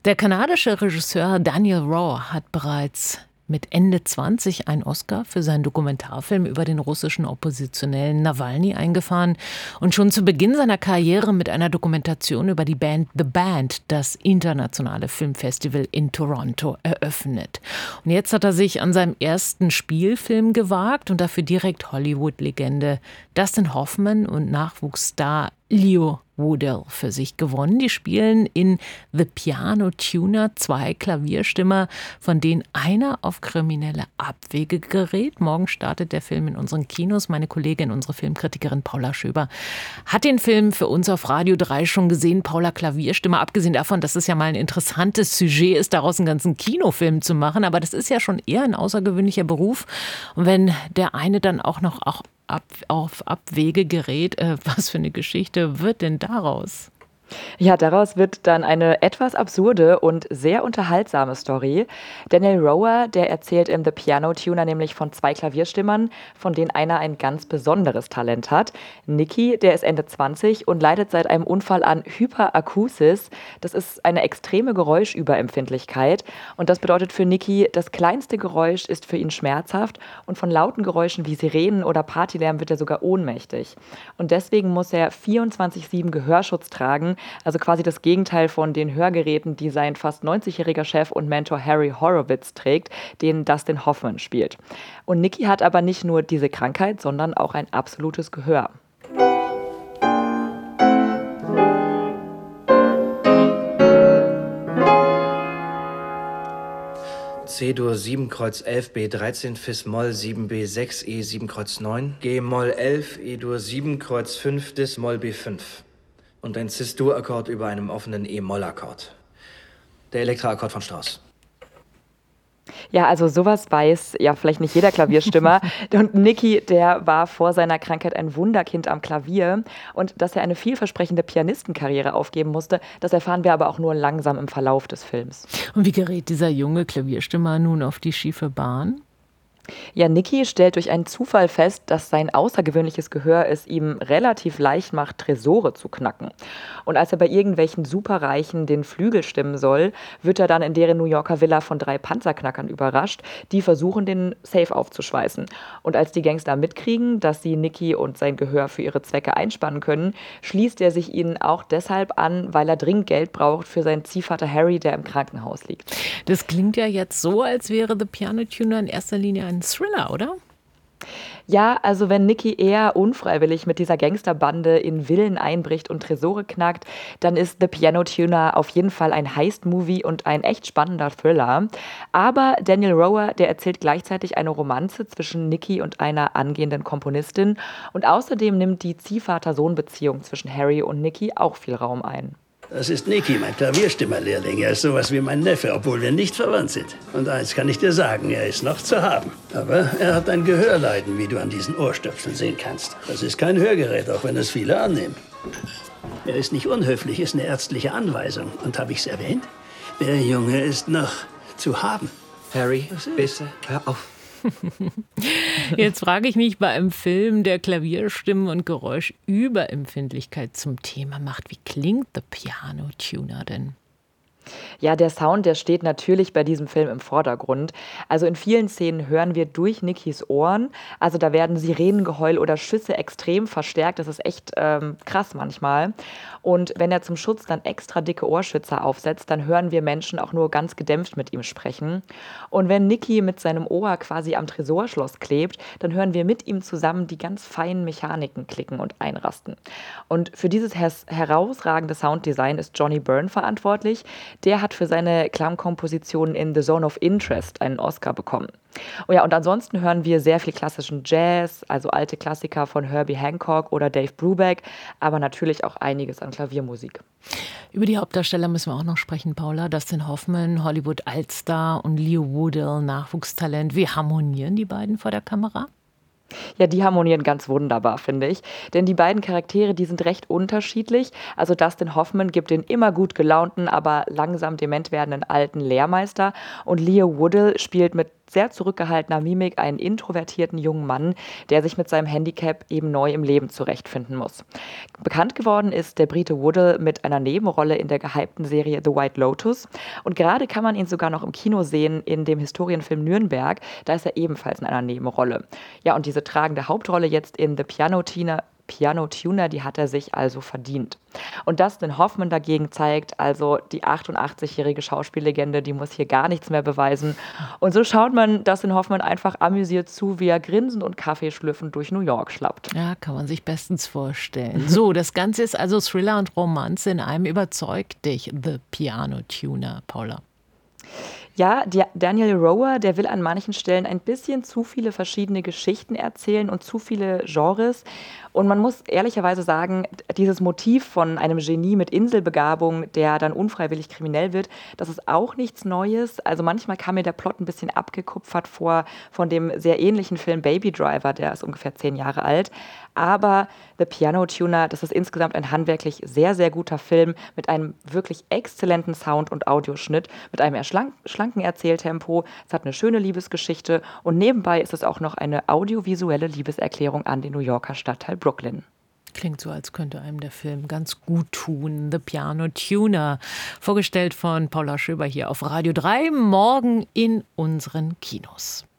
Der kanadische Regisseur Daniel Roher hat bereits mit Ende 20 einen Oscar für seinen Dokumentarfilm über den russischen Oppositionellen Nawalny eingefahren und schon zu Beginn seiner Karriere mit einer Dokumentation über die Band The Band das internationale Filmfestival in Toronto eröffnet. Und jetzt hat er sich an seinem ersten Spielfilm gewagt und dafür direkt Hollywood-Legende Dustin Hoffman und Nachwuchsstar Leo Whodell für sich gewonnen. Die spielen in The Piano Tuner 2 Klavierstimmer, von denen einer auf kriminelle Abwege gerät. Morgen startet der Film in unseren Kinos. Meine Kollegin, unsere Filmkritikerin Paula Schöber, hat den Film für uns auf Radio 3 schon gesehen. Paula, Klavierstimmer, abgesehen davon, dass es ja mal ein interessantes Sujet ist, daraus einen ganzen Kinofilm zu machen, aber das ist ja schon eher ein außergewöhnlicher Beruf. Und wenn der eine dann auch noch auf Abwege gerät, was für eine Geschichte wird denn daraus? Ja, daraus wird dann eine etwas absurde und sehr unterhaltsame Story. Daniel Roher, der erzählt in The Piano Tuner nämlich von 2 Klavierstimmern, von denen einer ein ganz besonderes Talent hat. Nicky, der ist Ende 20 und leidet seit einem Unfall an Hyperakusis. Das ist eine extreme Geräuschüberempfindlichkeit. Und das bedeutet für Nicky, das kleinste Geräusch ist für ihn schmerzhaft und von lauten Geräuschen wie Sirenen oder Partylärm wird er sogar ohnmächtig. Und deswegen muss er 24/7 Gehörschutz tragen, also quasi das Gegenteil von den Hörgeräten, die sein fast 90-jähriger Chef und Mentor Harry Horowitz trägt, den Dustin Hoffman spielt. Und Nicky hat aber nicht nur diese Krankheit, sondern auch ein absolutes Gehör. C-Dur 7 Kreuz 11 B13 Fis Moll 7 B6 E 7 Kreuz 9 G Moll 11 E-Dur 7 Kreuz 5 Dis Moll B5 und ein Cis-Dur-Akkord über einem offenen E-Moll-Akkord. Der Elektra-Akkord von Strauss. Ja, also sowas weiß ja vielleicht nicht jeder Klavierstimmer. Und Nicky, der war vor seiner Krankheit ein Wunderkind am Klavier. Und dass er eine vielversprechende Pianistenkarriere aufgeben musste, das erfahren wir aber auch nur langsam im Verlauf des Films. Und wie gerät dieser junge Klavierstimmer nun auf die schiefe Bahn? Ja, Nicky stellt durch einen Zufall fest, dass sein außergewöhnliches Gehör es ihm relativ leicht macht, Tresore zu knacken. Und als er bei irgendwelchen Superreichen den Flügel stimmen soll, wird er dann in deren New Yorker Villa von 3 Panzerknackern überrascht, die versuchen, den Safe aufzuschweißen. Und als die Gangster mitkriegen, dass sie Nicky und sein Gehör für ihre Zwecke einspannen können, schließt er sich ihnen auch deshalb an, weil er dringend Geld braucht für seinen Ziehvater Harry, der im Krankenhaus liegt. Das klingt ja jetzt so, als wäre The Piano Tuner in erster Linie ein Thriller, oder? Ja, also wenn Nicky eher unfreiwillig mit dieser Gangsterbande in Villen einbricht und Tresore knackt, dann ist The Piano Tuner auf jeden Fall ein Heist-Movie und ein echt spannender Thriller. Aber Daniel Roher, der erzählt gleichzeitig eine Romanze zwischen Nicky und einer angehenden Komponistin. Und außerdem nimmt die Ziehvater-Sohn-Beziehung zwischen Harry und Nicky auch viel Raum ein. Das ist Nicky, mein Klavierstimmerlehrling. Er ist sowas wie mein Neffe, obwohl wir nicht verwandt sind. Und eins kann ich dir sagen, er ist noch zu haben. Aber er hat ein Gehörleiden, wie du an diesen Ohrstöpseln sehen kannst. Das ist kein Hörgerät, auch wenn es viele annehmen. Er ist nicht unhöflich, ist eine ärztliche Anweisung. Und habe ich es erwähnt? Der Junge ist noch zu haben. Harry, bitte, hör auf. Jetzt frage ich mich bei einem Film, der Klavierstimmen und Geräuschüberempfindlichkeit zum Thema macht, wie klingt The Piano Tuner denn? Ja, der Sound, der steht natürlich bei diesem Film im Vordergrund. Also in vielen Szenen hören wir durch Nickys Ohren. Also da werden Sirenengeheul oder Schüsse extrem verstärkt. Das ist echt krass manchmal. Und wenn er zum Schutz dann extra dicke Ohrschützer aufsetzt, dann hören wir Menschen auch nur ganz gedämpft mit ihm sprechen. Und wenn Nicky mit seinem Ohr quasi am Tresorschloss klebt, dann hören wir mit ihm zusammen die ganz feinen Mechaniken klicken und einrasten. Und für dieses herausragende Sounddesign ist Johnny Byrne verantwortlich. Der hat für seine Klangkompositionen in The Zone of Interest einen Oscar bekommen. Oh ja, und ansonsten hören wir sehr viel klassischen Jazz, also alte Klassiker von Herbie Hancock oder Dave Brubeck, aber natürlich auch einiges an Klaviermusik. Über die Hauptdarsteller müssen wir auch noch sprechen, Paula. Dustin Hoffman, Hollywood-Altstar und Leo Whodell, Nachwuchstalent. Wie harmonieren die beiden vor der Kamera? Ja, die harmonieren ganz wunderbar, finde ich. Denn die beiden Charaktere, die sind recht unterschiedlich. Also Dustin Hoffman gibt den immer gut gelaunten, aber langsam dement werdenden alten Lehrmeister. Und Leo Woodle spielt mit sehr zurückgehaltener Mimik einen introvertierten jungen Mann, der sich mit seinem Handicap eben neu im Leben zurechtfinden muss. Bekannt geworden ist der Brite Woodle mit einer Nebenrolle in der gehypten Serie The White Lotus. Und gerade kann man ihn sogar noch im Kino sehen in dem Historienfilm Nürnberg. Da ist er ebenfalls in einer Nebenrolle. Ja, und diese tragende Hauptrolle jetzt in The Piano Tuner, die hat er sich also verdient. Und Dustin Hoffman dagegen zeigt, also die 88-jährige Schauspiellegende, die muss hier gar nichts mehr beweisen. Und so schaut man Dustin Hoffman einfach amüsiert zu, wie er grinsend und Kaffee schlürfend durch New York schlappt. Ja, kann man sich bestens vorstellen. So, das Ganze ist also Thriller und Romanze in einem. Überzeugt dich The Piano Tuner, Paula? Ja, Daniel Rower, der will an manchen Stellen ein bisschen zu viele verschiedene Geschichten erzählen und zu viele Genres. Und man muss ehrlicherweise sagen, dieses Motiv von einem Genie mit Inselbegabung, der dann unfreiwillig kriminell wird, das ist auch nichts Neues. Also manchmal kam mir der Plot ein bisschen abgekupfert vor von dem sehr ähnlichen Film Baby Driver, der ist ungefähr 10 Jahre alt. Aber The Piano Tuner, das ist insgesamt ein handwerklich sehr, sehr guter Film mit einem wirklich exzellenten Sound- und Audioschnitt, mit einem eher schlanken Erzähltempo. Es hat eine schöne Liebesgeschichte und nebenbei ist es auch noch eine audiovisuelle Liebeserklärung an den New Yorker Stadtteil Brooklyn. Klingt so, als könnte einem der Film ganz gut tun. The Piano Tuner, vorgestellt von Paula Schöber hier auf Radio 3, morgen in unseren Kinos.